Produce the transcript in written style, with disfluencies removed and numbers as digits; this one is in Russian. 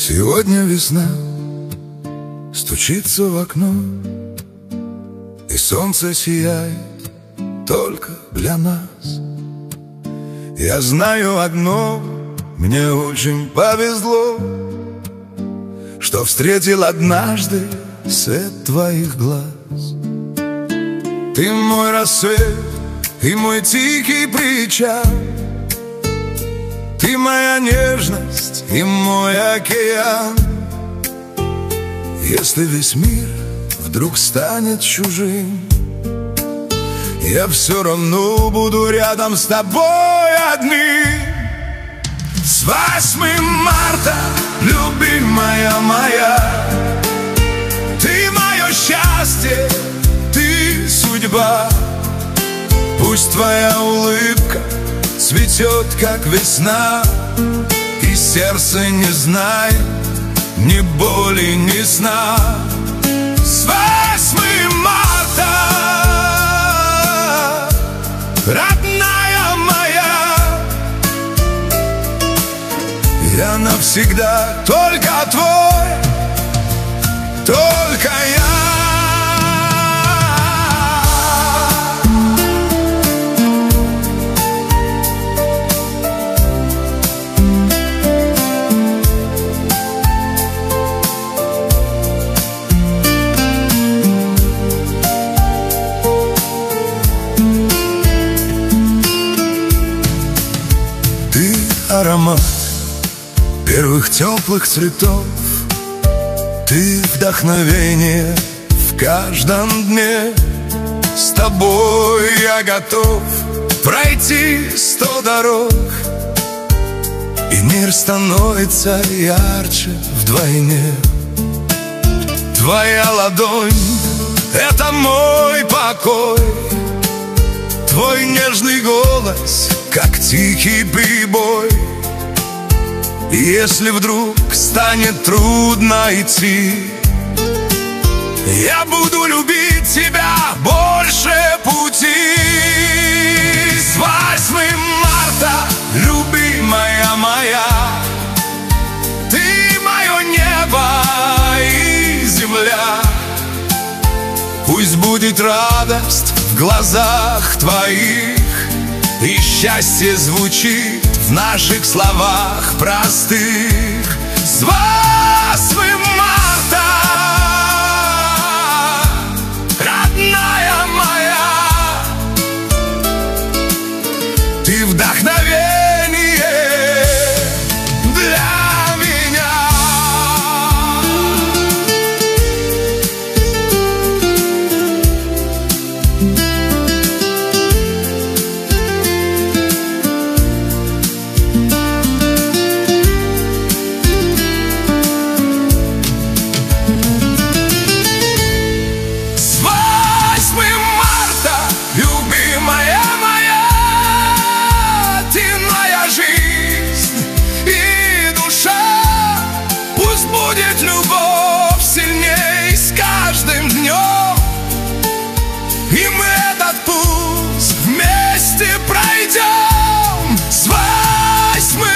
Сегодня весна стучится в окно, и солнце сияет только для нас. Я знаю одно, мне очень повезло, что встретил однажды свет твоих глаз. Ты мой рассвет и мой тихий причал, ты моя нежность и мой океан. Если весь мир вдруг станет чужим, я все равно буду рядом с тобой одним. С 8 марта, любимая моя, ты мое счастье, ты судьба. Пусть твоя улыбка цветет, как весна, и сердце не знает ни боли, ни сна. С 8 марта, родная моя, я навсегда только твой, только я. Аромат первых теплых цветов, ты вдохновение в каждом дне. С тобой я готов пройти 100 дорог, и мир становится ярче вдвойне. Твоя ладонь — это мой покой, твой нежный голос — как тихий прибой. И если вдруг станет трудно идти, я буду любить тебя больше пути. С 8 марта, любимая моя, ты мое небо и земля. Пусть будет радость в глазах твоих, и счастье звучит в наших словах простых. С 8 марта, родная моя, ты вдохновение для меня. Будет любовь сильней с каждым днем, и мы этот путь вместе пройдем. С 8